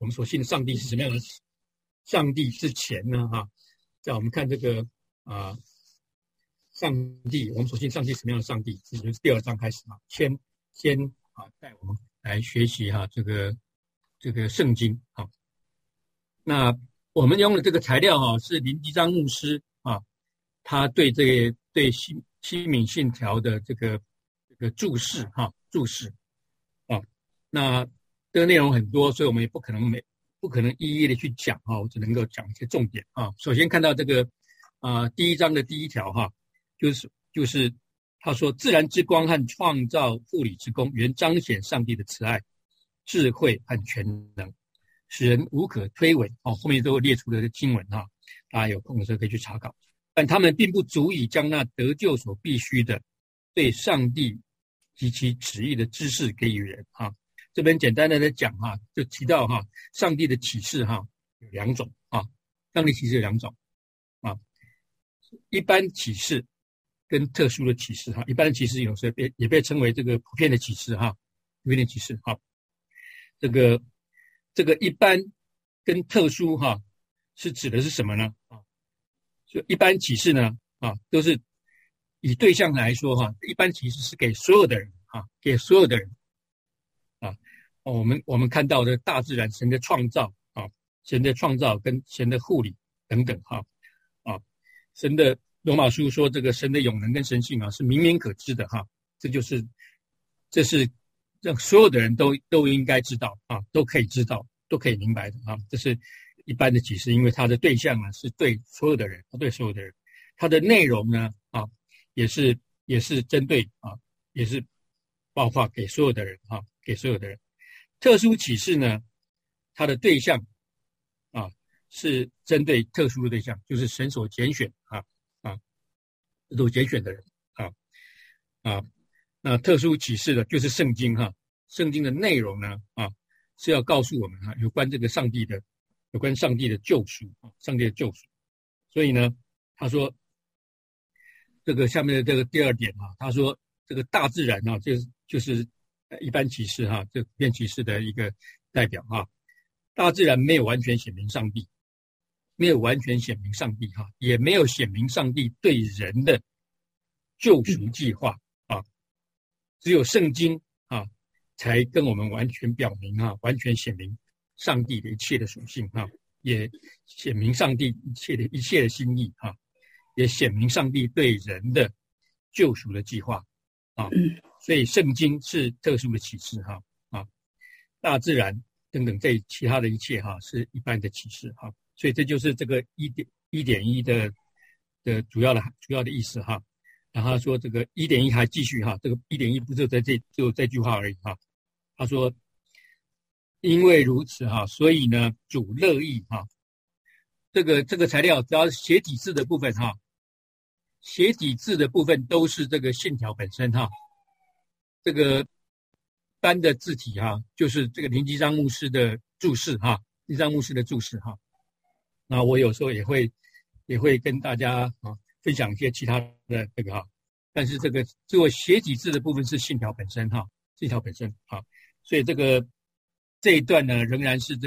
我们所信的上帝是什么样的上帝之前呢在我们看这个上帝，我们所信上帝什么样的上帝，这就是第2章开始先带我们来学习这个圣经那我们用的这个材料是林基章牧师他对西敏信条的这个注释那这个内容很多，所以我们也不可能一一的去讲我只能够讲一些重点首先看到这个第1章的第1条就是他说自然之光和创造护理之功原彰显上帝的慈爱、智慧和全能，使人无可推诿后面都列出了经文大家有空的时候可以去查考。但他们并不足以将那得救所必须的对上帝及其旨意的知识给予人这边简单的讲就提到上帝的启示有2种上帝启示有2种一般启示跟特殊的启示一般的启示有时候也被称为这个普遍的启示普遍的启示这个一般跟特殊是指的是什么呢就一般启示呢都是以对象来说一般启示是给所有的人给所有的人我们看到的大自然神的创造神的创造跟神的护理等等神的罗马书说这个神的永能跟神性是明明可知的这是让所有的人都应该知道都可以知道都可以明白的这是一般的启示，因为它的对象是对所有的人，它的内容呢也是针对也是包括给所有的人给所有的人。特殊启示呢，它的对象是针对特殊的对象，就是神所拣选所拣选的人那特殊启示的就是圣经圣经的内容呢是要告诉我们有关这个上帝的救赎上帝的救赎。所以呢他说这个下面的这个第2点他说这个大自然就是一般启示这普遍启示的一个代表大自然没有完全显明上帝，也没有显明上帝对人的救赎计划只有圣经才跟我们完全表明完全显明上帝的一切的属性也显明上帝一切的心意也显明上帝对人的救赎的计划所以圣经是特殊的启示大自然等等这其他的一切是一般的启示所以这就是这个 1.1 的主要的意思然后他说这个 1.1 还继续这个 1.1 不就这句话而已他说因为如此所以呢主乐意这个材料只要写体字的部分写体字的部分都是这个信条本身这个班的字体就是这个林基章牧师的注释林基章牧师的注释那我有时候也会跟大家分享一些其他的这个但是这个写体字的部分是信条本身信条本身所以这一段呢仍然是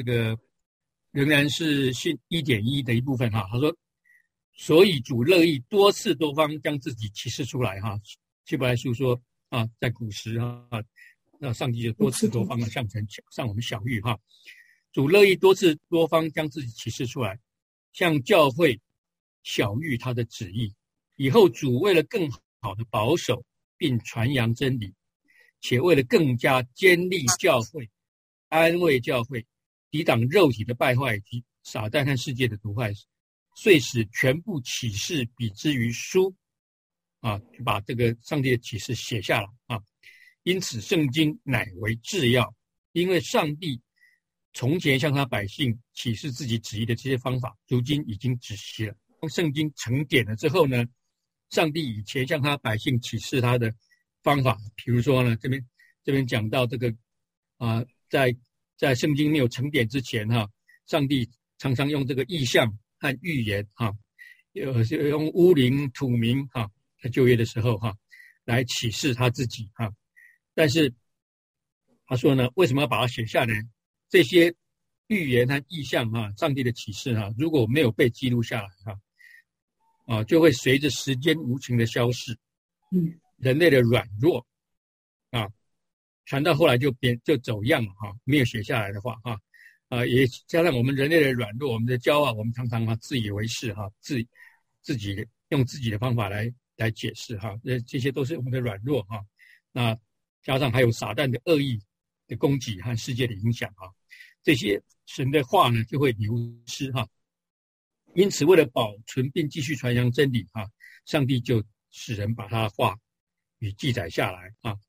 信 1.1 的一部分他说所以主乐意多次多方将自己启示出来希伯来书说在古时那上帝就多次多方的向我们晓谕主乐意多次多方将自己启示出来，向教会晓谕他的旨意。以后主为了更好的保守并传扬真理，且为了更加坚立教会、安慰教会、抵挡肉体的败坏及撒旦和世界的毒害，遂使全部启示比之于书就把这个上帝的启示写下了因此圣经乃为至要，因为上帝从前向他百姓启示自己旨意的这些方法，如今已经止息了。当圣经成典了之后呢，上帝以前向他百姓启示他的方法，比如说呢，这边讲到这个在圣经没有成典之前上帝常常用这个意象和预言用乌灵土明在旧约的时候来启示他自己但是他说呢，为什么要把它写下来？这些预言和意象上帝的启示如果没有被记录下来就会随着时间无情的消逝。人类的软弱传到后来就走样了没有写下来的话也加上我们人类的软弱，我们的骄傲，我们常常自以为是自己用自己的方法来解释这些都是我们的软弱那加上还有撒旦的恶意的攻击和世界的影响这些神的话呢就会流失因此为了保存并继续传扬真理上帝就使人把他的话与记载下来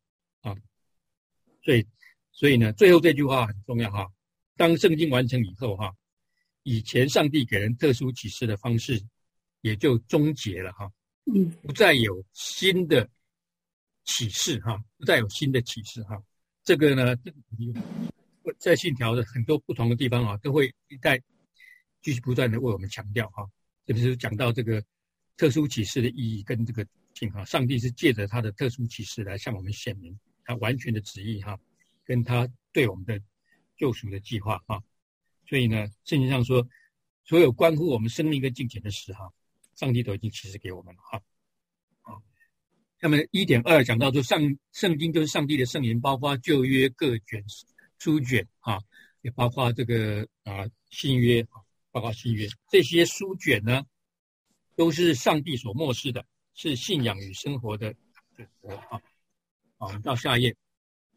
所以呢最后这句话很重要当圣经完成以后以前上帝给人特殊启示的方式也就终结了不再有新的启示不再有新的启示这个呢在信条的很多不同的地方都会再继续不断的为我们强调特别是讲到这个特殊启示的意义跟这个上帝是借着他的特殊启示来向我们显明他完全的旨意跟他对我们的救赎的计划所以呢圣经上说所有关乎我们生命跟金钱的事上帝都已经启示给我们了那么 1.2 讲到说圣经就是上帝的圣言，包括旧约各卷书卷也包括这个新约包括新约，这些书卷呢都是上帝所默示的，是信仰与生活的我们到下一页，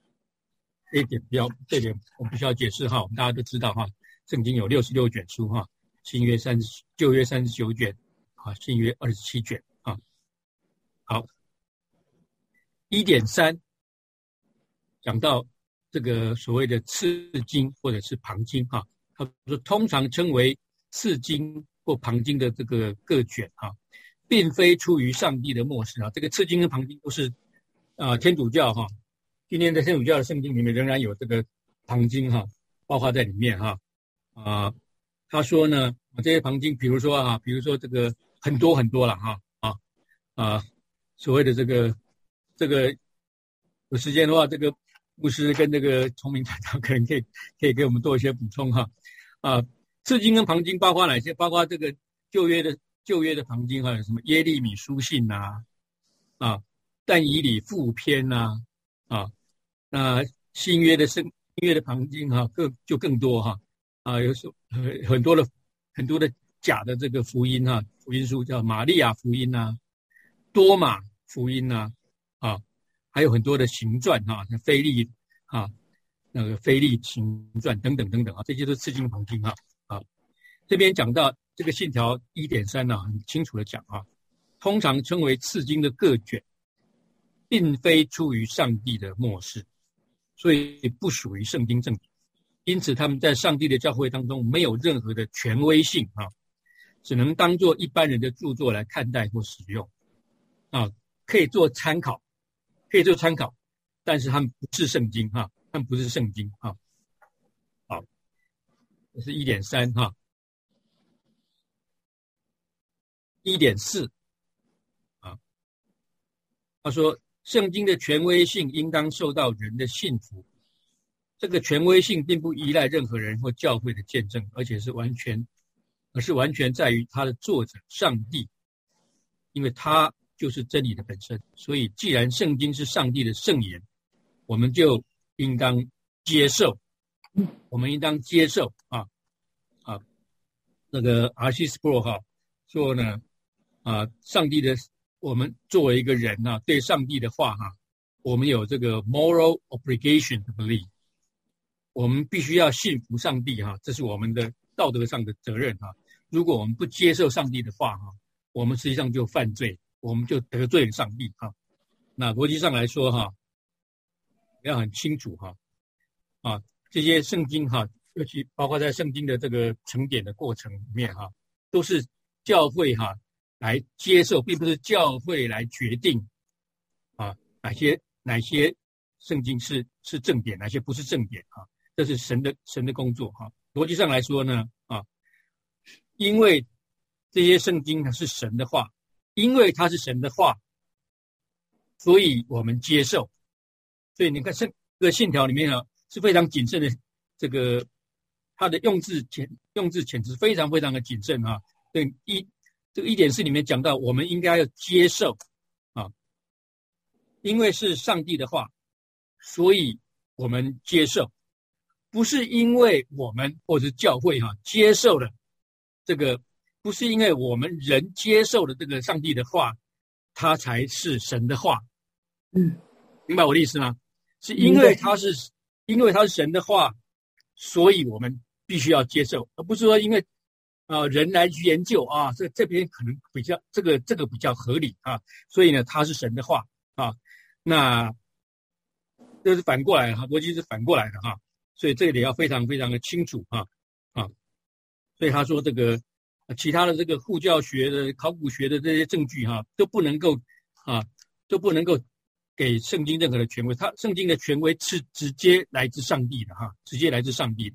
这点我们必须要解释我们大家都知道圣经有66卷书新约旧约39卷新约27卷好 1.3 讲到这个所谓的次经或者是旁经他说通常称为次经或旁经的这个各卷并非出于上帝的默示这个次经跟旁经都是天主教今天在天主教的圣经里面仍然有这个旁经包括在里面他说呢这些旁经比如说这个很多很多了所谓的这个有时间的话，这个牧师跟这个聪明团长可能可以给我们做一些补充次经跟旁经包括哪些？包括这个旧约的旁经有什么耶利米书信但以理附篇那新约的旁经就更多有很多的假的这个福音福音书叫玛利亚福音多马福音还有很多的行传像腓利那个腓利行传等等等等这些都是次经旁经这边讲到这个信条 1.3 很清楚的讲通常称为次经的各卷并非出于上帝的默示，所以不属于圣经正典，因此他们在上帝的教会当中没有任何的权威性只能当作一般人的著作来看待或使用可以做参考，但是他们不是圣经他们不是圣经好，这是 1.3 1.4 他说圣经的权威性应当受到人的信服，这个权威性并不依赖任何人或教会的见证，而是完全在于他的作者上帝，因为他就是真理的本身。所以既然圣经是上帝的圣言，我们就应当接受那个 R.C. Sproul 说呢上帝的我们作为一个人对上帝的话我们有这个 moral obligation to believe， 我们必须要信服上帝这是我们的道德上的责任如果我们不接受上帝的话我们实际上就犯罪，我们就得罪了上帝那逻辑上来说要很清楚这些圣经尤其包括在圣经的这个成典的过程里面都是教会来接受，并不是教会来决定哪些圣经是正典，哪些不是正典这是神的工作逻辑上来说呢因为这些圣经是神的话，因为它是神的话，所以我们接受。所以你看这个信条里面是非常谨慎的这个它的用字遣词非常非常的谨慎啊。这个1.4里面讲到，我们应该要接受啊，因为是上帝的话，所以我们接受，不是因为我们或者是教会接受了这个，不是因为我们人接受了这个上帝的话，它才是神的话。明白我的意思吗？是因为它是神的话，所以我们必须要接受，而不是说因为人来去研究啊，这边可能比较这个比较合理啊，所以呢它是神的话啊。那这是反过来哈，逻辑是反过来的哈，所以这一点要非常非常的清楚啊。所以他说这个其他的这个护教学的、考古学的这些证据都不能够给圣经任何的权威，圣经的权威是直接来自上帝的直接来自上帝的。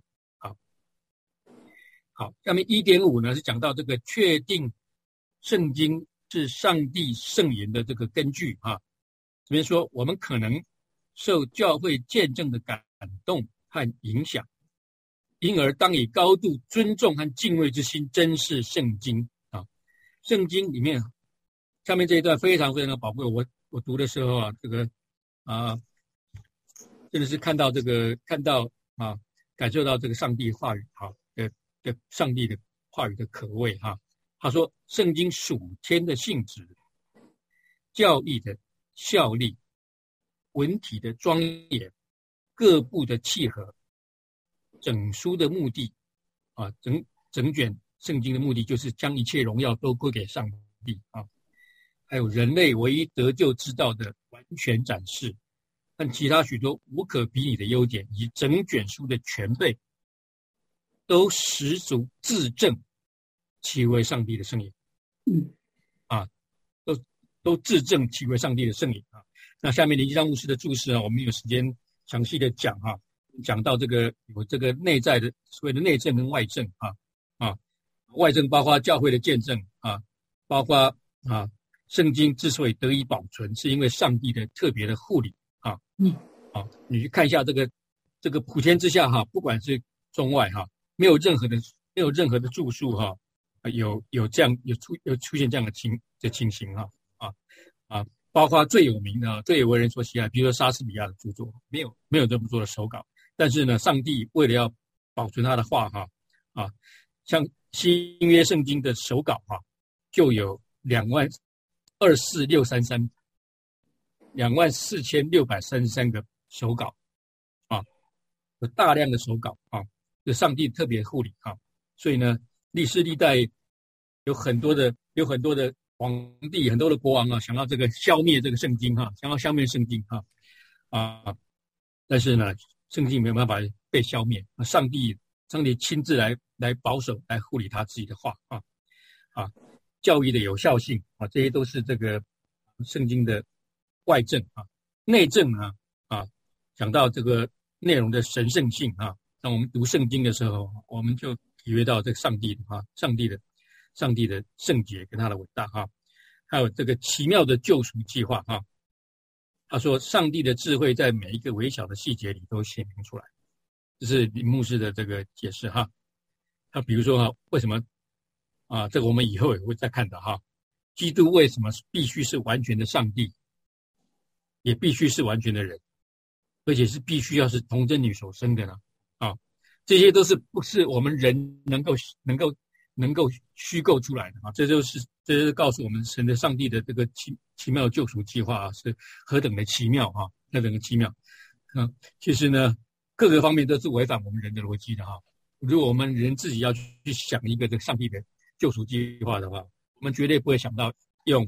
好，下面1.5呢是讲到这个确定圣经是上帝圣言的这个根据这边说我们可能受教会见证的感动和影响，因而当以高度尊重和敬畏之心珍视圣经圣经里面下面这一段非常非常的宝贵，我读的时候这个真的是感受到这个上帝话语的上帝的话语的可畏他说圣经属天的性质，教义的效力，文体的庄严，各部的契合，整书的目的整卷圣经的目的就是将一切荣耀都归给上帝还有人类唯一得救之道的完全展示，和其他许多无可比拟的优点，以及整卷书的全备，都十足自证其为上帝的圣言。都自证其为上帝的圣言那下面林基章牧师的注释我们有时间详细的讲讲到这个有这个内在的所谓的内证跟外证外证包括教会的见证包括圣经之所以得以保存，是因为上帝的特别的护理你去看一下这个普天之下不管是中外没有任何的著述有出现这样的情形包括最有名的最为人所喜爱，比如说莎士比亚的著作没有这么多的手稿，但是呢上帝为了要保存他的话像新约圣经的手稿就有24633个手稿有大量的手稿有上帝特别护理所以呢历世历代有很多的皇帝，很多的国王想要这个消灭这个圣经想要消灭圣经但是呢圣经没有办法被消灭，上帝亲自来保守来护理他自己的话教义的有效性这些都是这个圣经的外证内证讲到这个内容的神圣性当我们读圣经的时候，我们就体会到这个上帝的圣洁跟他的伟大还有这个奇妙的救赎计划他说上帝的智慧在每一个微小的细节里都显明出来，这是林牧师的这个解释他比如说为什么这个我们以后也会再看到基督为什么必须是完全的上帝，也必须是完全的人，而且是必须要是童贞女所生的呢这些都是不是我们人能够虚构出来的这就是告诉我们神的上帝的这个奇妙救赎计划是何等的奇妙何等的奇妙其实呢各个方面都是违反我们人的逻辑的如果我们人自己要去想一个这个上帝的救赎计划的话，我们绝对不会想到用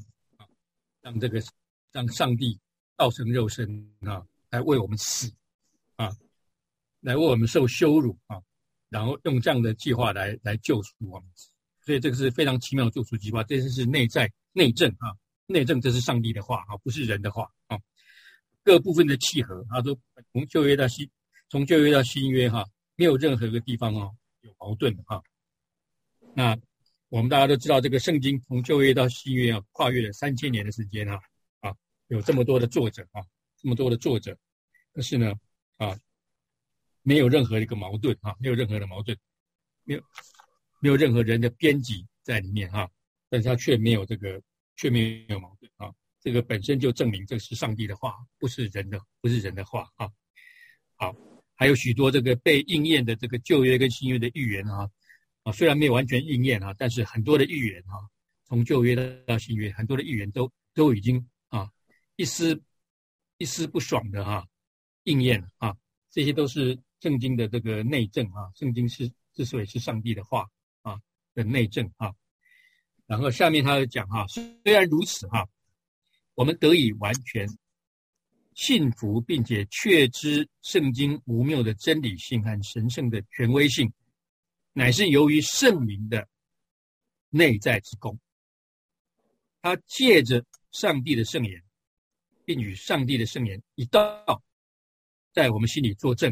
让上帝道成肉身来为我们死来为我们受羞辱然后用这样的计划来救赎我们，所以这个是非常奇妙的救赎计划，这是内证内证这是上帝的话不是人的话各部分的契合都从旧约到新约没有任何一个地方有矛盾的那我们大家都知道这个圣经从旧约到新约跨越了3000年的时间有这么多的作者可是呢没有任何的一个矛盾啊，没有任何的矛盾，没有任何人的编辑在里面哈，但是它却没有矛盾啊。这个本身就证明这是上帝的话，不是人的话啊。好，还有许多这个被应验的这个旧约跟新约的预言啊，虽然没有完全应验啊，但是很多的预言啊，从旧约到新约，很多的预言都已经啊一丝不爽的应验了啊。这些都是圣经的这个内证啊，圣经之所以是上帝的话啊的内证啊。然后下面他就讲虽然如此我们得以完全信服并且确知圣经无谬的真理性和神圣的权威性，乃是由于圣灵的内在之功。他借着上帝的圣言，并与上帝的圣言一道在我们心里作证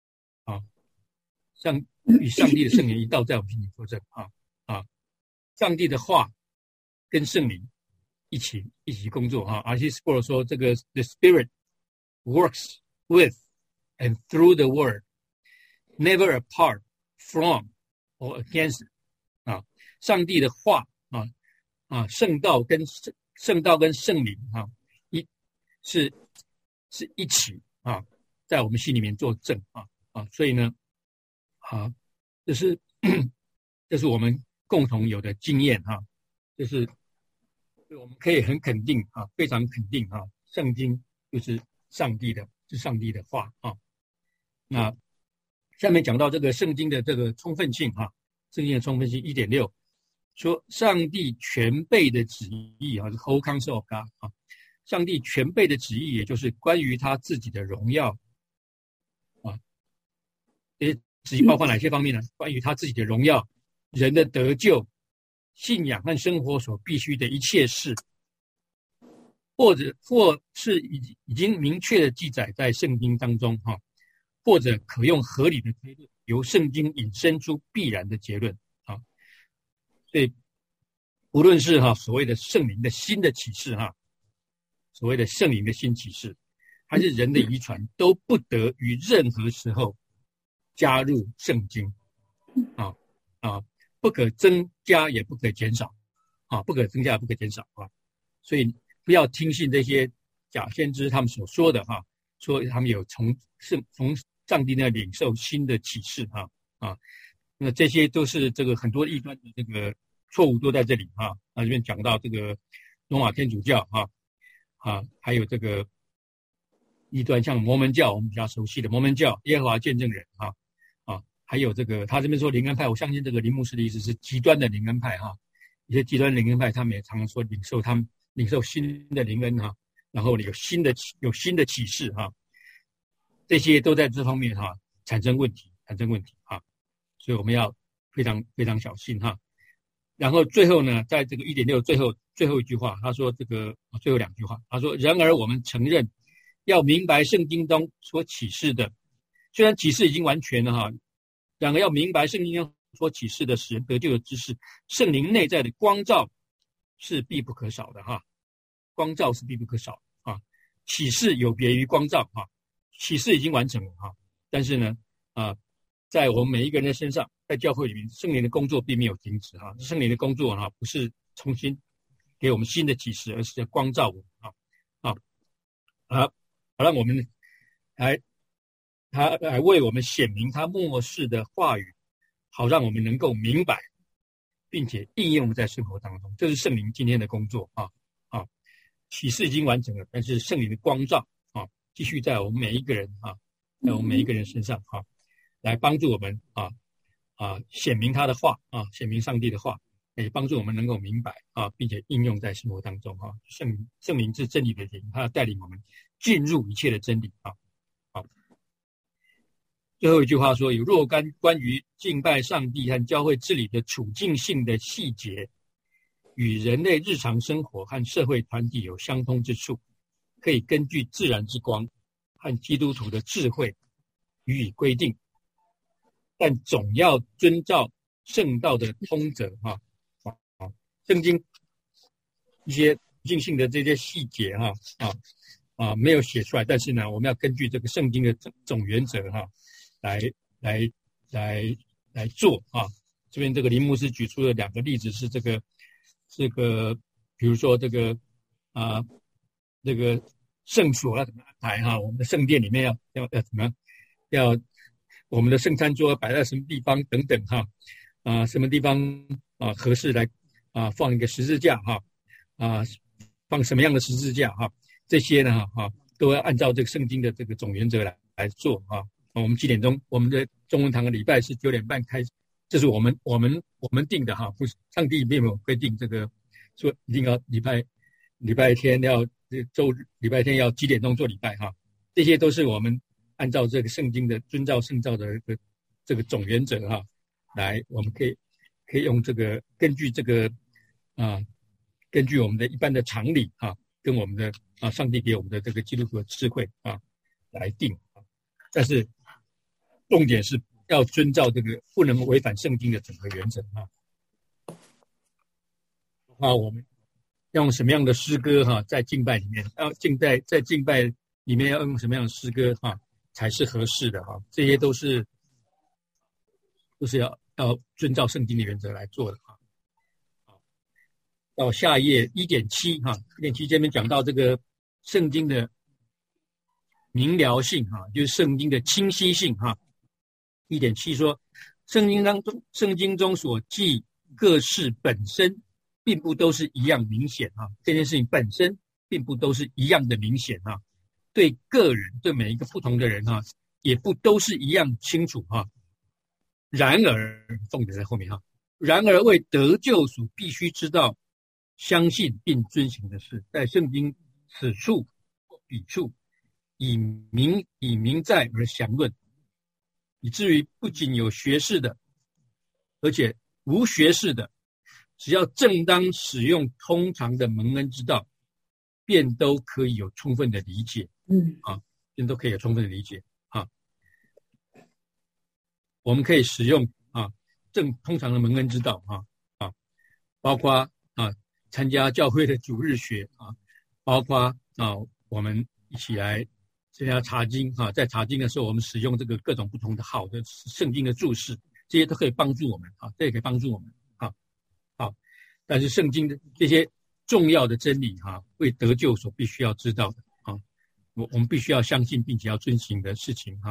与上帝的圣言一道在我们心里作证上帝的话跟圣灵一起工作而且保罗说这个 The Spirit works with and through the word, never apart from or against 上帝的话圣道跟圣灵是一起在我们心里面作证所以呢这是我们共同有的经验就是我们可以很肯定非常肯定圣经就是上帝的话那下面讲到这个圣经的这个充分性圣经的充分性 1.6 说上帝全备的旨意是 whole counsel of God 上帝全备的旨意也就是关于他自己的荣耀这些旨意包括哪些方面呢？关于他自己的荣耀、人的得救、信仰和生活所必须的一切事，或是已经明确的记载在圣经当中或者可用合理的推论由圣经引申出必然的结论所以无论是所谓的圣灵的新的启示所谓的圣灵的新启示，还是人的遗传，都不得于任何时候加入圣经不可增加也不可减少不可增加也不可减少所以不要听信这些假先知他们所说的说他们有从上帝那领受新的启示那这些都是这个很多异端的这个错误都在这里这边讲到这个罗马天主教还有这个异端像摩门教，我们比较熟悉的摩门教、耶和华见证人还有这个他这边说灵恩派，我相信这个林牧师的意思是极端的灵恩派一些极端灵恩派他们也常常说领受新的灵恩然后有新的启示这些都在这方面产生问题所以我们要非常非常小心然后最后呢，在这个 1.6 最后一句话，他说这个最后两句话，他说然而我们承认要明白圣经中所启示的，虽然启示已经完全了然而要明白圣经中所启示的使人得救的知识，圣灵内在的光照是必不可少的光照是必不可少启示有别于光照启示已经完成了但是呢在我们每一个人的身上，在教会里面，圣灵的工作并没有停止圣灵的工作不是重新给我们新的启示，而是在光照我们好让我们他来为我们显明他末世的话语，好让我们能够明白并且应用在生活当中。这是圣灵今天的工作启示已经完成了，但是圣灵的光照继续在我们每一个人在我们每一个人身上来帮助我们显明他的话显明上帝的话，也帮助我们能够明白并且应用在生活当中圣灵是真理的灵，他要带领我们进入一切的真理最后一句话说，有若干关于敬拜上帝和教会治理的处境性的细节，与人类日常生活和社会团体有相通之处，可以根据自然之光和基督徒的智慧予以规定，但总要遵照圣道的通则圣经一些处境性的这些细节没有写出来，但是呢，我们要根据这个圣经的总原则来做啊。这边这个林牧师举出了2个例子，是这个，比如说这个这个圣所要怎么安排哈？我们的圣殿里面要怎么要我们的圣餐桌摆在什么地方等等哈什么地方合适来放一个十字架哈放什么样的十字架哈？这些呢都要按照这个圣经的这个总原则来做啊。我们7点钟，我们的中文堂的礼拜是9点半开始，这是我们定的哈，不是上帝并没有规定这个说一定要礼拜天要周日礼拜天要几点钟做礼拜哈，这些都是我们按照这个圣经的遵照圣召的这个总原则哈，来我们可以用这个根据这个根据我们的一般的常理跟我们的上帝给我们的这个基督徒的智慧来定但是重点是要遵照这个不能违反圣经的整个原则我们要用什么样的诗歌在敬拜里面在敬拜里面要用什么样的诗歌才是合适的这些都是要遵照圣经的原则来做的到下一页 1.7 1.7这边讲到这个圣经的明了性就是圣经的清晰性1.7 说圣经中所记各事本身并不都是一样明显这件事情本身并不都是一样的明显对个人对每一个不同的人也不都是一样清楚然而重点在后面然而为得救所必须知道相信并遵行的事，在圣经此处或彼处以明在而详论，以至于不仅有学士的，而且无学士的，只要正当使用通常的蒙恩之道，便都可以有充分的理解。便都可以有充分的理解我们可以使用通常的蒙恩之道包括参加教会的主日学包括我们一起来参加查经在查经的时候，我们使用这个各种不同的好的圣经的注释，这些都可以帮助我们这也可以帮助我们但是圣经的这些重要的真理为得救所必须要知道的我们必须要相信并且要遵行的事情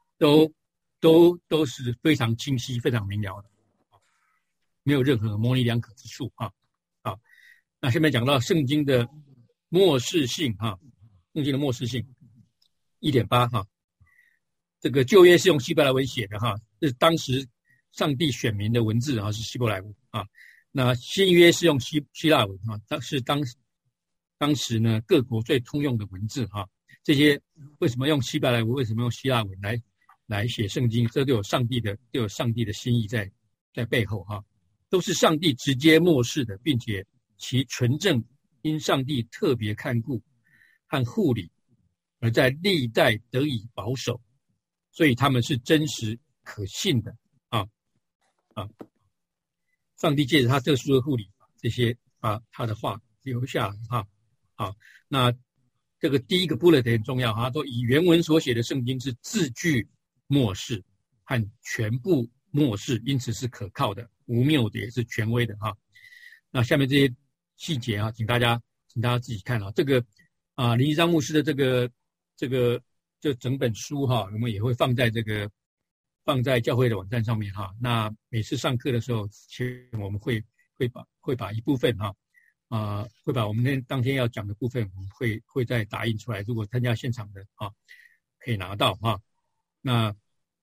都是非常清晰非常明了的没有任何模棱两可之处那下面讲到圣经的末世性圣经的末世性 1.8 这个旧约是用希伯来文写的这是当时上帝选民的文字是希伯来文那新约是用希腊文是当时呢各国最通用的文字这些为什么用希伯来文为什么用希腊文来写圣经，这都有上帝的心意在背后都是上帝直接默示的，并且其纯正因上帝特别看顾和护理而在历代得以保守，所以他们是真实可信的上帝借着他特殊的护理这些他的话留下来那这个第一个 bullet 很重要都以原文所写的圣经是字句默示和全部默示，因此是可靠的，无谬的，也是权威的那下面这些细节请大家自己看这个林一章牧师的这个就整本书我们也会放在教会的网站上面那每次上课的时候，其实我们会把一部分会把我们当天要讲的部分，我们会再打印出来，如果参加现场的可以拿到那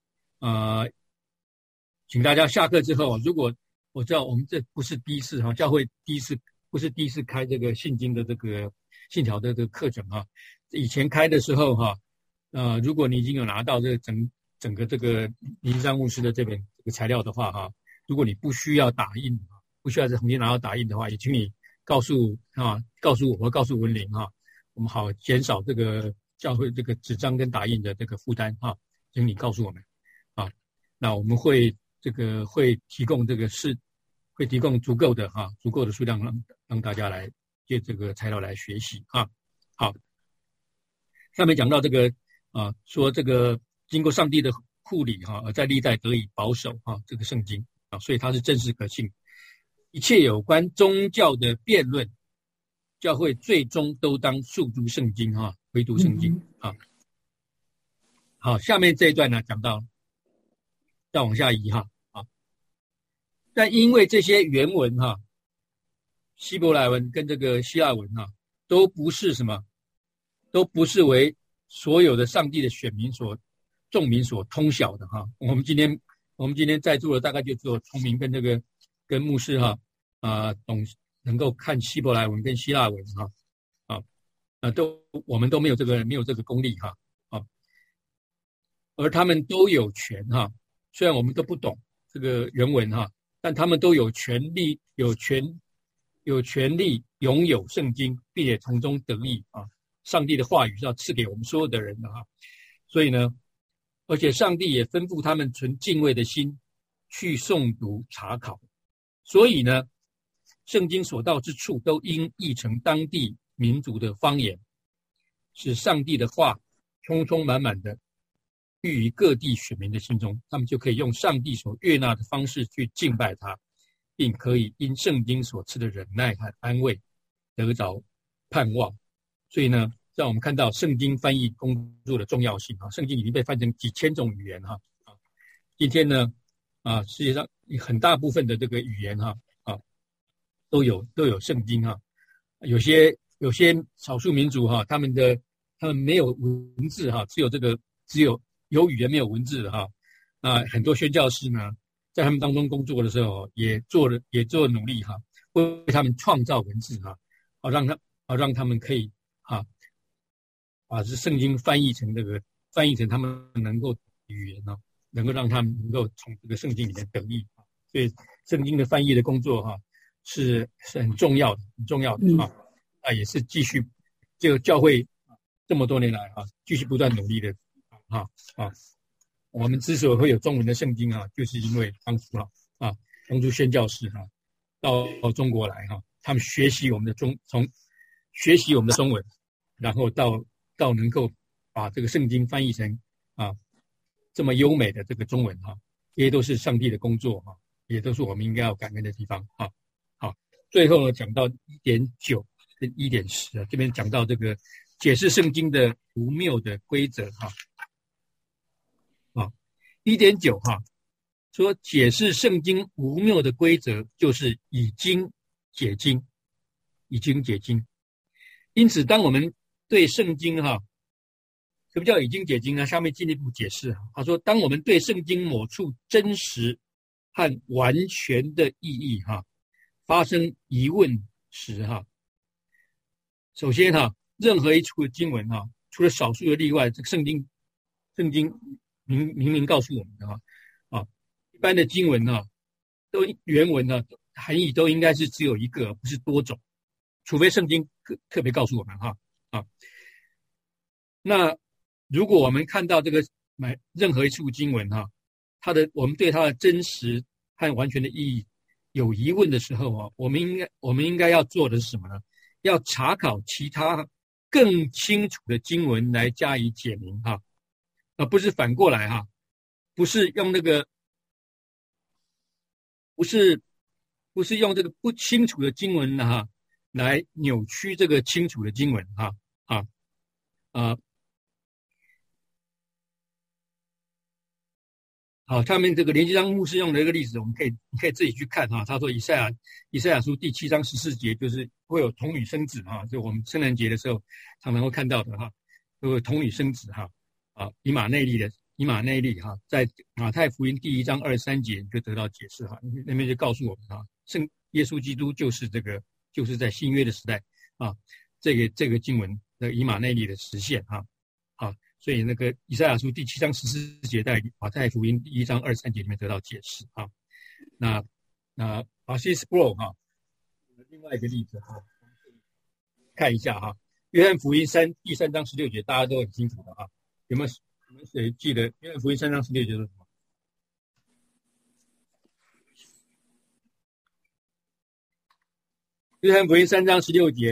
请大家下课之后，如果我知道我们这不是第一次教会不是第一次开这个信经的这个信条的这个课程以前开的时候如果你已经有拿到这个整个这个林一章牧师的这个材料的话如果你不需要打印，不需要在旁边拿到打印的话，也请你告诉我或告诉文玲我们好减少这个教会这个纸张跟打印的这个负担请你告诉我们那我们会提供会提供足够的数量让大家来借这个材料来学习好，上面讲到这个说这个经过上帝的库里而在历代得以保守这个圣经所以它是真实可信。一切有关宗教的辩论，教会最终都当诉诸圣经唯独圣经好，下面这一段呢讲到，再往下移但因为这些原文希伯来文跟这个希腊文都不是什么，都不是为所有的上帝的选民众民所通晓的我们今天在座的大概就只有崇明跟这个跟牧师能够看希伯来文跟希腊文我们都没有这个功力而他们都有权虽然我们都不懂这个原文但他们都有权利拥有圣经，并且从中得益上帝的话语是要赐给我们所有的人的所以呢，而且上帝也吩咐他们存敬畏的心去诵读查考，所以呢，圣经所到之处都应译成当地民族的方言，使上帝的话充充满满的寓于各地选民的心中，他们就可以用上帝所悦纳的方式去敬拜他，并可以因圣经所赐的忍耐和安慰得着盼望。所以呢，让我们看到圣经翻译工作的重要性圣经已经被翻成几千种语言今天呢世界上很大部分的这个语言都有圣经有些少数民族他们没有文字只有语言没有文字的很多宣教师呢在他们当中工作的时候也做努力为他们创造文字让他们可以把这圣经翻译成他们能够语言能够让他们能够从这个圣经里面得益所以圣经的翻译的工作是很重要的也是继续这个教会这么多年来继续不断努力的我们之所以会有中文的圣经就是因为当初宣教士到中国来他们学习我们的中文，然后到能够把这个圣经翻译成这么优美的这个中文这些都是上帝的工作也都是我们应该要感恩的地方好，最后呢讲到 1.9 跟 1.10这边讲到这个解释圣经的不谬的规则1.9 说解释圣经无谬的规则就是已经解经。因此当我们对圣经什么叫已经解经呢？下面进一步解释他说当我们对圣经某处真实和完全的意义发生疑问时首先任何一处的经文除了少数的例外，这个圣经明明告诉我们的一般的经文都原文含义都应该是只有一个，不是多种，除非圣经特别告诉我们那如果我们看到这个任何一处经文我们对它的真实和完全的意义有疑问的时候我们应该要做的是什么呢？要查考其他更清楚的经文来加以解明不是反过来不是用那个不是用这个不清楚的经文来扭曲这个清楚的经文好，下面这个连基章牧师用的一个例子，你可以自己去看他说以赛亚书第7章14节就是会有童女生子就我们圣诞节的时候常常会看到的会有童女生子以马内利在马太福音第1章23节就得到解释那边就告诉我们圣耶稣基督就是在新约的时代这个经文的以马内利的实现所以那个以赛亚书第7章14节在马太福音第1章23节里面得到解释那Arcis Sproul 另外一个例子看一下约翰福音第3章16节大家都很清楚的有没有谁记得约翰福音3章16节是什么？约翰福音3章16节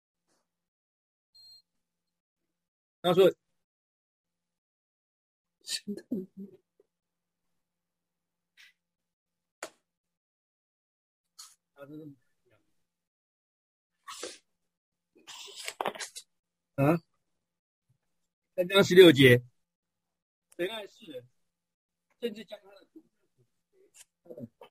他说啊，3章16节，神爱世人，甚至将他的独生子。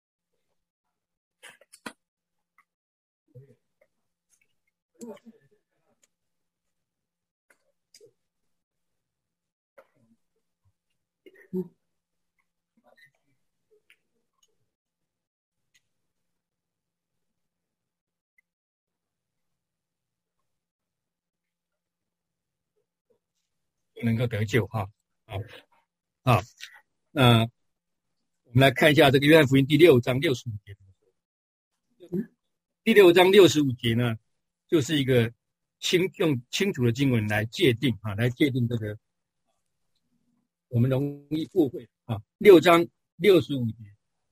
能够得救哈。好，那我们来看一下这个约翰福音第6章65节。第6章65节呢，就是一个用清楚的经文来界定这个我们容易误会啊。6章65节，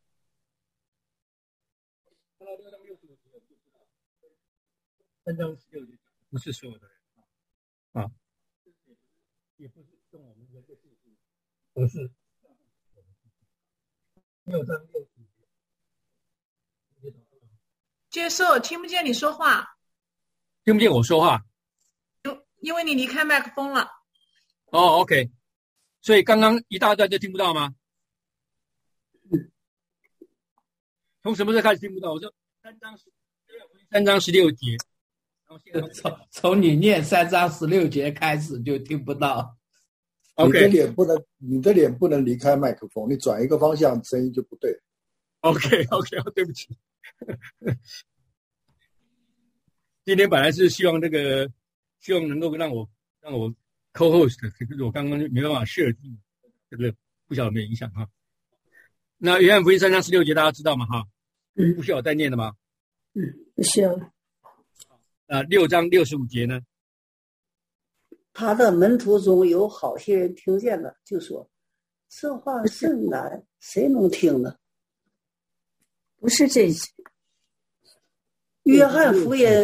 看到6章65节就知道，3章16节不是所有的人啊，也不是跟我们人的事情，而是6章65节。 接受，听不见你说话， 听不见我说话， 因为你离开麦克风了。 哦 ，OK， 所以刚刚一大段就听不到吗？从什么时候开始听不到？我说3章16节，然后现在从你念3章16节开始就听不到。 OK， 你的脸不能离开麦克风，你转一个方向，声音就不对。 OK， 对不起。今天本来是希望能够让我 co-host， 可是我刚刚没办法设定，这个不晓得有没有影响哈。那约翰福音3章16节大家知道吗？哈，不需要我再念的吗？ 不需要。 6章65节呢？ 他的门徒中有好些人听见了，就说：“这话甚难，谁能听呢？”不是这些。约翰福音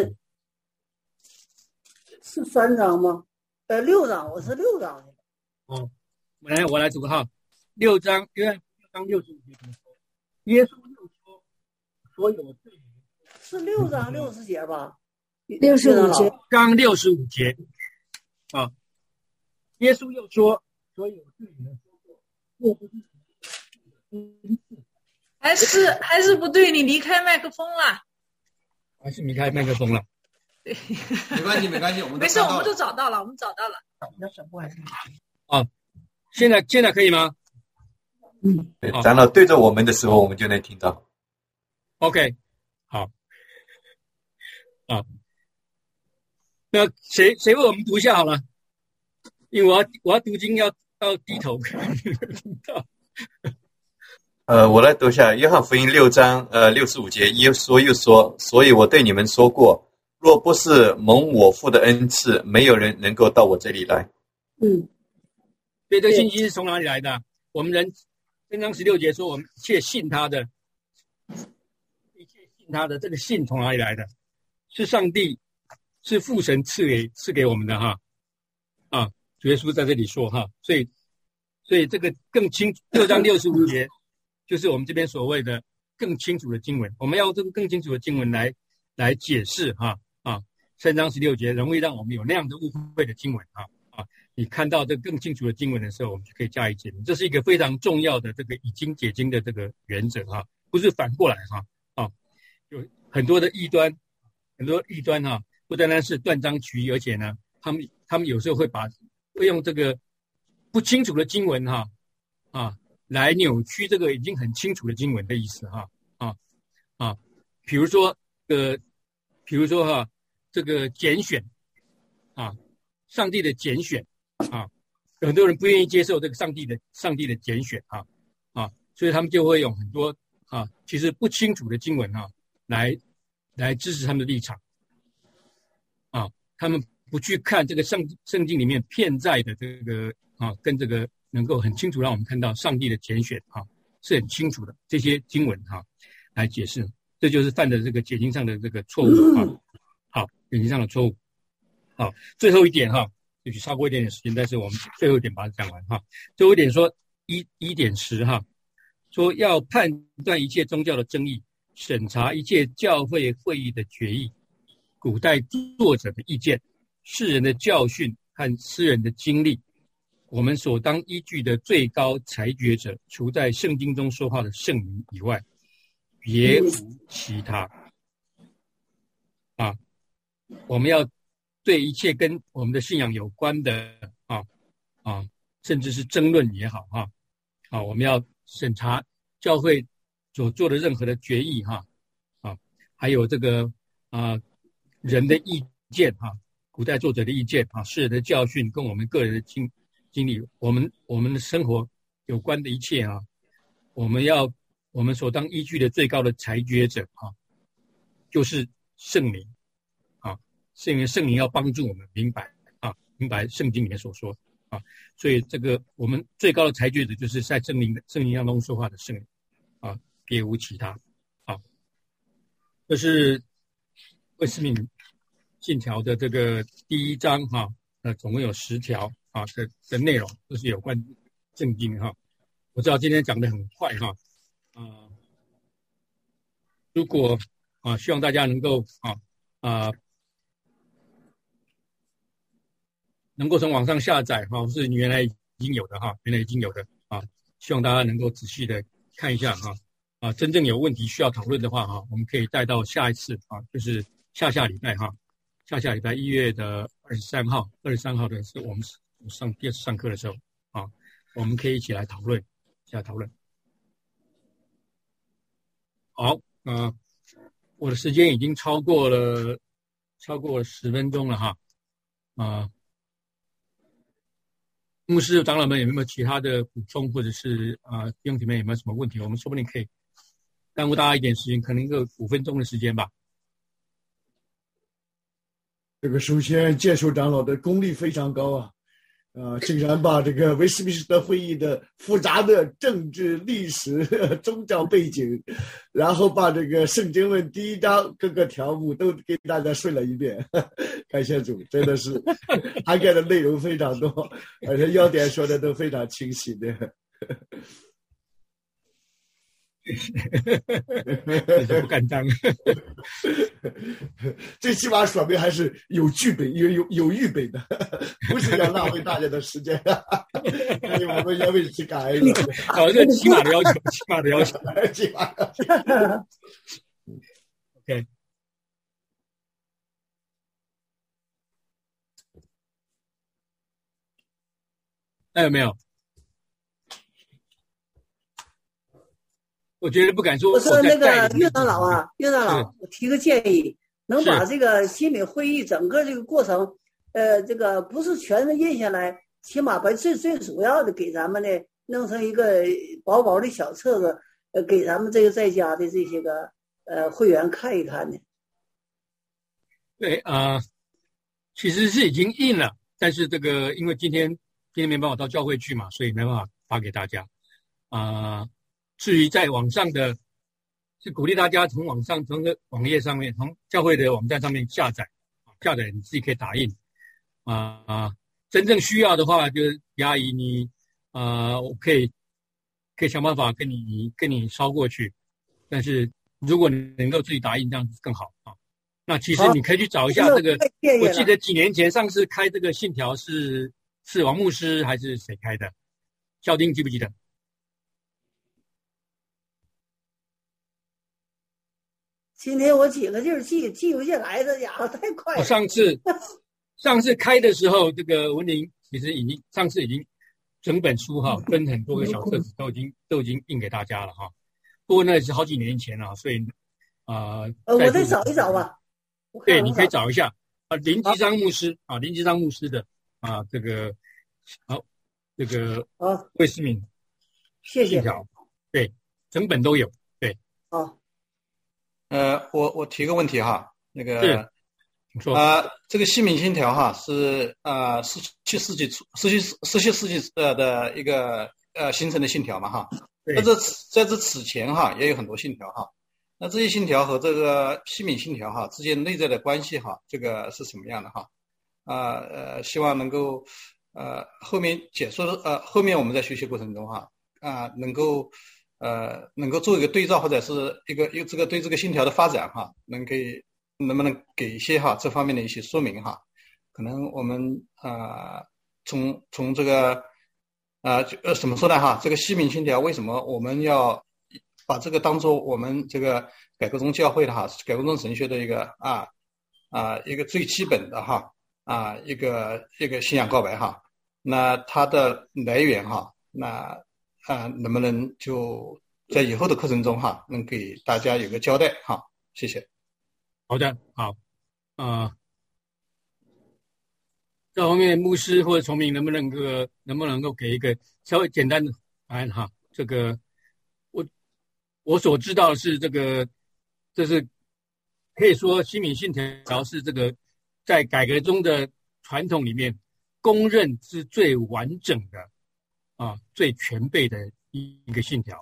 是3章吗？6章，我是6章的。 哦，我来读哈。6章约翰6章65节怎么说？耶稣又说：“所有罪人。” 是6章60节吧 ？65节。 刚65节。啊，耶稣又说：“所有罪人说过，若不是还是不对，你离开麦克风了。 还是离开麦克风了。 对， 没关系，我们没事，我们都找到了。 哦，现在可以吗？ 对，长老对着我们的时候，我们就能听到。 OK， 好，那谁为我们读一下好了？因为我要读经要低头听到。 我来读一下约翰福音6章65节，耶稣又说：“所以我对你们说过，若不是蒙我父的恩赐，没有人能够到我这里来。” 所以这个信息是从哪里来的？我们人3章16节说，我们一切信他的，这个信从哪里来的？是上帝，是父神赐给我们的哈。主耶稣在这里说哈，所以这个更清楚，6章65节。就是我们这边所谓的更清楚的经文，我们要用这个更清楚的经文来解释3章16节，容易让我们有那样的误会的经文你看到这个更清楚的经文的时候，我们就可以加以解明。这是一个非常重要的这个以经解经的这个原则不是反过来有很多异端不单单是断章取义，而且呢，他们有时候会用这个不清楚的经文来扭曲这个已经很清楚的经文的意思比如说这个拣选上帝的拣选很多人不愿意接受这个上帝的拣选所以他们就会用很多其实不清楚的经文来支持他们的立场他们不去看这个圣经里面片在的这个跟这个能够很清楚让我们看到上帝的拣选是很清楚的这些经文来解释，这就是犯的这个解经上的这个错误好，解经上的错误。好，最后一点也许超过一点点时间，但是我们最后一点把它讲完哈。最后一点说1.10哈，说要判断一切宗教的争议，审查一切教会会议的决议，古代作者的意见，世人的教训和私人的经历，我们所当依据的最高裁决者，除在圣经中说话的圣灵以外，别无其他。我们要对一切跟我们的信仰有关的甚至是争论也好我们要审查教会所做的任何的决议还有这个人的意见古代作者的意见世人的教训跟我们个人的经历，我们的生活有关的一切我们所当依据的最高的裁决者就是圣灵圣灵要帮助我们明白圣经里面所说所以这个我们最高的裁决者就是在圣灵当中说话的圣灵别无其他这是卫斯敏信条的这个第一章总共有10条的内容都是有关圣经我知道今天讲得很快如果希望大家能够能够从网上下载是原来已经有的希望大家能够仔细的看一下真正有问题需要讨论的话我们可以带到下一次就是下礼拜1月的23号的是我们第二次上课的时候我们可以一起来讨论好我的时间已经超过了10分钟了牧师长老们有没有其他的补充，或者是弟兄姐妹有没有什么问题？我们说不定可以耽误大家一点时间，可能个5分钟的时间吧。 这个首先建寿长老的功力非常高竟然把这个威斯敏斯特会议的复杂的政治、历史、宗教背景，然后把这个圣经论第1章各个条目都给大家顺了一遍。感谢主，真的是涵盖的内容非常多，而且要点说的都非常清晰的。 不敢当。 最起码说明还是有剧本、有预备的，不是要浪费大家的时间。所以我们也为此感恩。 这起码的要求，起码的要求。OK。还有没有？我觉得不敢说。 我说那个岳长老我提个建议，能把这个新美会议整个这个过程，这个不是全都印下来，起码把最主要的给咱们呢弄成一个薄薄的小册子，给咱们这个在家的这些个会员看一看呢。 对其实是已经印了，但是这个因为今天没办法到教会去嘛，所以没办法发给大家至于在网上的，是鼓励大家从网上从网页上面，从教会的网站上面下载你自己可以打印真正需要的话，就是阿姨你我可以想办法跟你捎过去，但是如果你能够自己打印，这样子更好那其实你可以去找一下这个，我记得几年前上次开这个信条是王牧师还是谁开的？校丁记不记得？ 今天我几个劲儿记不下来，这家伙太快了。 上次开的时候，这个文玲其实上次已经整本书分很多个小册子都已经印给大家了不过那是好几年前了，所以我再找一找吧。 对，你可以找一下林吉章牧师林吉章牧师的这个这个卫斯敏谢谢。 对，整本都有。对， 我提个问题那个你说这个西敏信条是17世纪的一个形成的信条嘛在这此前也有很多信条那这些信条和这个西敏信条之间内在的关系这个是什么样的希望能够后面解说的后面我们在学习过程中能够做一个对照，或者是一个这个对这个信条的发展能不能给一些这方面的一些说明可能我们从这个怎么说呢这个西敏信条为什么我们要把这个当做我们这个改革宗教会的改革宗神学的一个一个最基本的一个信仰告白那它的来源那能不能就在以后的课程中能给大家有个交代谢谢。 好的，好这方面牧师或者崇明能不能够给一个稍微简单的答案这个我所知道的是这是可以说西敏信条是这个在改革中的传统里面公认是最完整的最全备的一个信条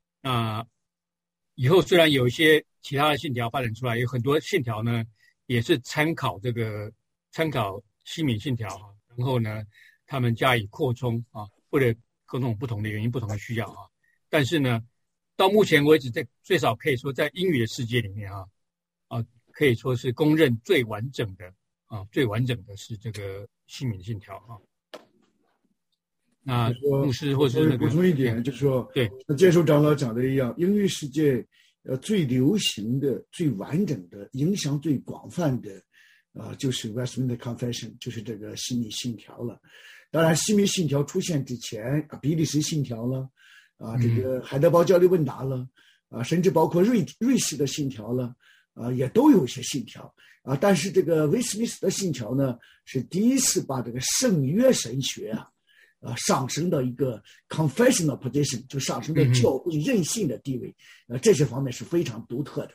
以后虽然有一些其他的信条发展出来，有很多信条呢也是参考西敏信条然后呢他们加以扩充或者各种不同的原因不同的需要但是呢到目前为止最少可以说在英语的世界里面可以说是公认最完整的是这个西敏信条那牧师或者是补充一点，就是说， 对， 接受长老讲的一样，英语世界最流行的、最完整的、影响最广泛的就是 Westminster Confession， 就是这个西敏信条了。当然，西敏信条出现之前，比利时信条了，这个海德堡教理问答了，甚至包括瑞士的信条了，也都有一些信条但是这个威斯敏斯特信条呢，是第一次把这个圣约神学上升到一个 confessional position， 就上升到教会任性的地位，这些方面是非常独特的。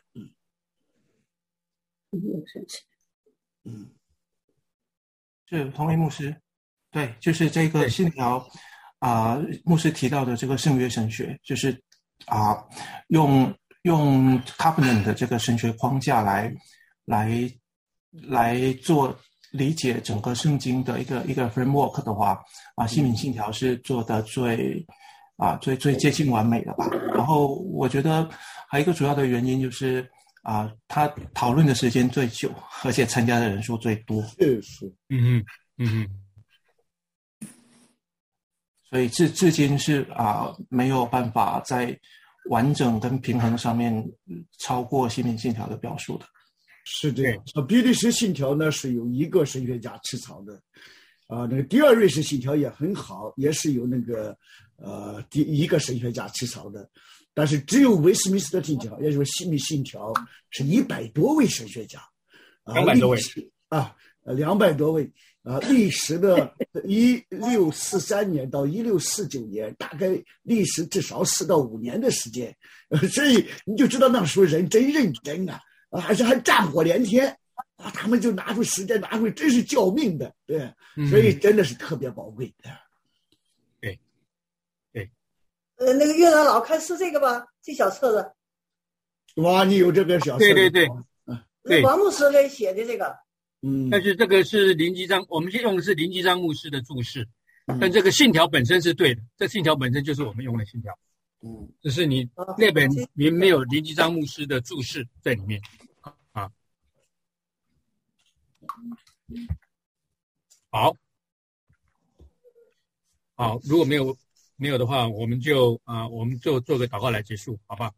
是同为牧师，对，就是这个信条牧师提到的这个圣约神学，就是用 covenant 的这个神学框架来做理解整个圣经的一个 framework 的话西敏信条是做的最接近完美的吧。然后我觉得还有一个主要的原因就是他讨论的时间最久，而且参加的人数最多。 是所以至今是没有办法在完整跟平衡上面超过西敏信条的表述的。 是这样。比利时信条呢是有一个神学家起草的，那个第二瑞士信条也很好，也是由那个第一个神学家起草的。但是只有威斯敏斯特信条，也就是西敏信条，是100多位神学家 ，200多位 200多位历时的1643年到1649年，大概历时至少4到5年的时间，所以你就知道那时候人真认真而且还战火连天他们就拿出时间，拿出真是救命的，对，所以真的是特别宝贵的。 那个岳长老看是这个吧，这小册子。 哇，你有这个小册子？ 对， 王牧师给写的这个。 但是这个是林基章，我们用的是林基章牧师的注释，但这个信条本身是对的，这信条本身就是我们用的信条。只是你那本里没有林基章牧师的注释在里面好，如果没有的话，我们就做个祷告来结束，好吧？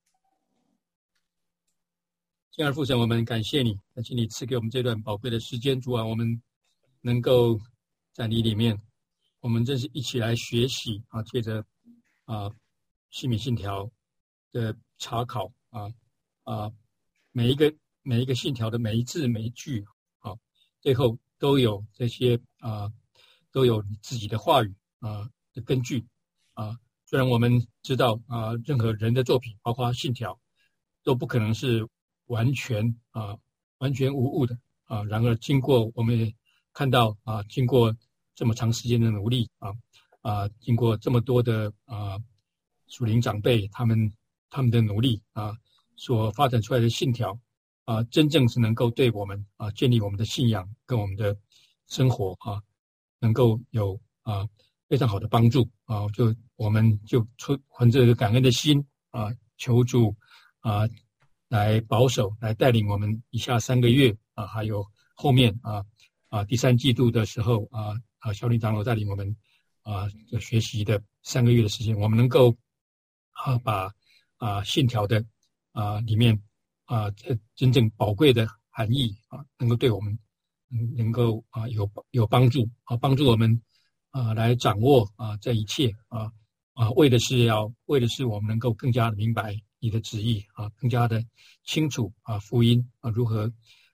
亲爱的父神，我们感谢你，感谢你赐给我们这段宝贵的时间，主啊，我们能够在你里面，我们真是一起来学习借着西敏信条的查考每一个信条的每一字每一句最后都有这些都有自己的话语的根据虽然我们知道任何人的作品包括信条都不可能是完全无误的然而经过我们也看到经过这么长时间的努力经过这么多的属灵长辈他们的努力所发展出来的信条真正是能够对我们建立我们的信仰跟我们的生活能够有非常好的帮助我们就存着一个感恩的心求主来保守，来带领我们以下3个月还有后面第3季度的时候小林长老带领我们学习的3个月的时间，我们能够把信条的里面真正宝贵的含义能够对我们能够有帮助帮助我们来掌握这一切为的是我们能够更加的明白你的旨意更加的清楚福音如何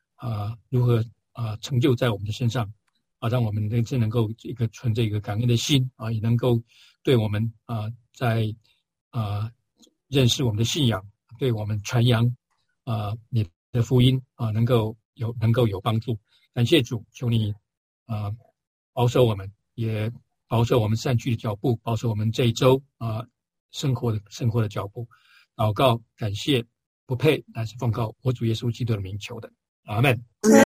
成就在我们的身上让我们真能够存着一个感恩的心也能够对我们在认识我们的信仰，对我们传扬你的福音能够有帮助。感谢主，求你保守我们，也保守我们散去的脚步，保守我们这一周生活的脚步。祷告感谢不配，乃是奉靠我主耶稣基督的名求的，阿们。